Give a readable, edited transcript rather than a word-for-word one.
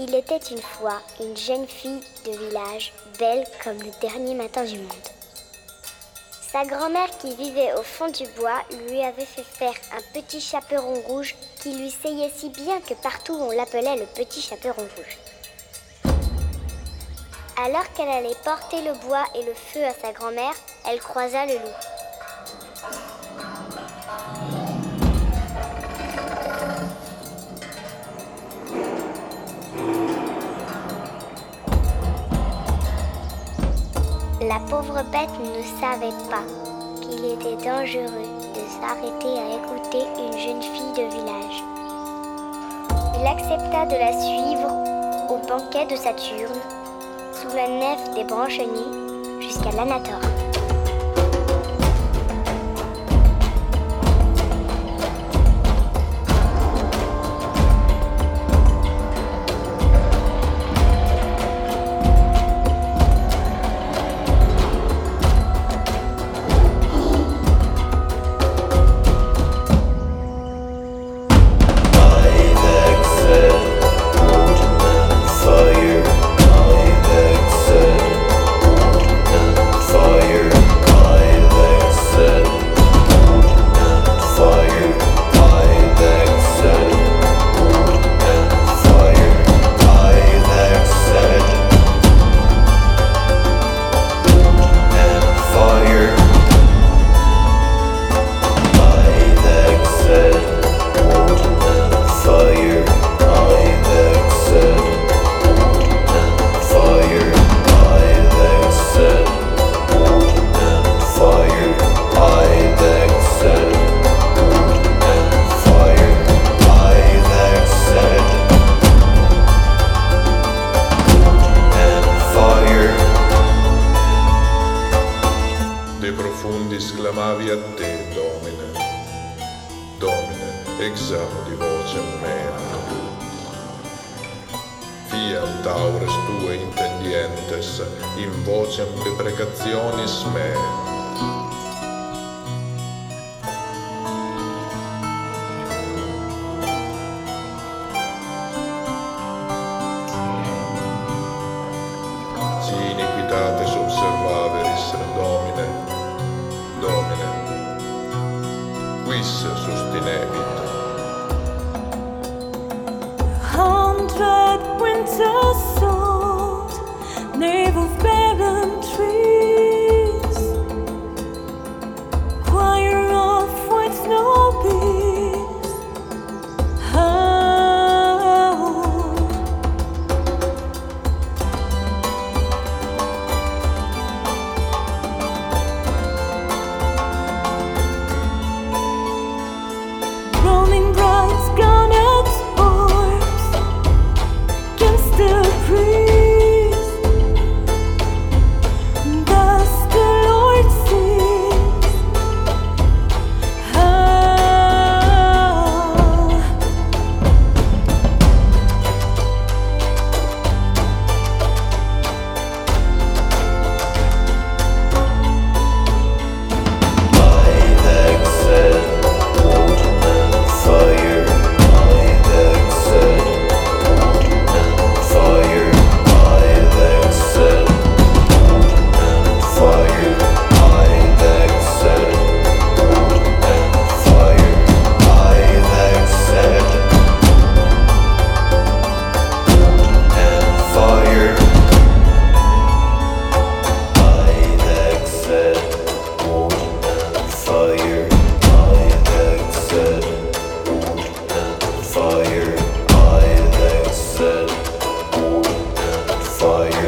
Il était une fois une jeune fille de village, belle comme le dernier matin du monde. Sa grand-mère qui vivait au fond du bois lui avait fait faire un petit chaperon rouge qui lui seyait si bien que partout on l'appelait le petit chaperon rouge. Alors qu'elle allait porter le bois et le feu à sa grand-mère, elle croisa le loup. La pauvre bête ne savait pas qu'il était dangereux de s'arrêter à écouter une jeune fille de village. Il accepta de la suivre au banquet de Saturne, sous la nef des brancheniers, jusqu'à l'Anator. Sclamavi a te, Domine, Domine, examo di voce mea. Fiat aures tue intendientes, in vocem deprecationis mea. Si iniquitates observaveris, Domine, Domine, quis sustinebit? 100 winters sold, nave of barren trees, choir of white snow bees. Rolling bright garnet orbs against the breeze. Thus the Lord sings. Fire,